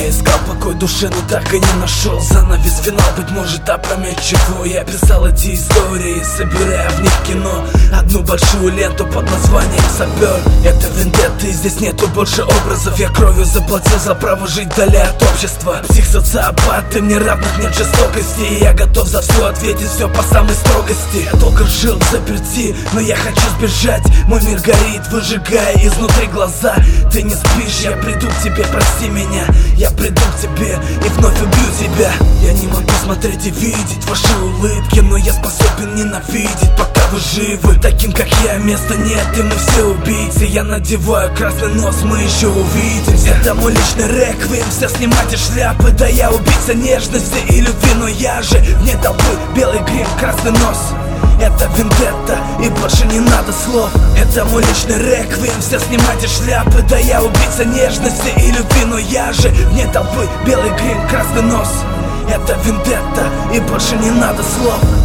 Я искал покой душе, но так и не нашел. Занавес, финал, быть может опрометчивый. Я писал эти истории, собирая в них кино. Одну большую ленту под названием «Сапер». Это вендетта, и здесь нету больше образов. Я кровью заплатил за право жить вдали от общества. Псих-социопат, ты мне равных, нет жестокости. И я готов за все ответить, все по самой строгости. Я долго жил в заперти, но я хочу сбежать. Мой мир горит, выжигая изнутри глаза. Ты не спишь, я приду к тебе, прости меня. Я приду к тебе и вновь убью тебя. Я не могу смотреть и видеть ваши улыбки, но я способен ненавидеть, пока вы живы. Таким как я места нет, и мы все убийцы. Я надеваю красный нос, мы еще увидимся. Это мой личный реквием, все снимайте шляпы. Да я убийца нежности и любви, но я же вне толпы. Белый грим, красный нос. Это вендетта, и больше не надо слов. Это мой личный реквием, все снимайте шляпы. Да я убийца нежности и любви, но я же вне толпы. Белый грим, красный нос. Это вендетта, и больше не надо слов.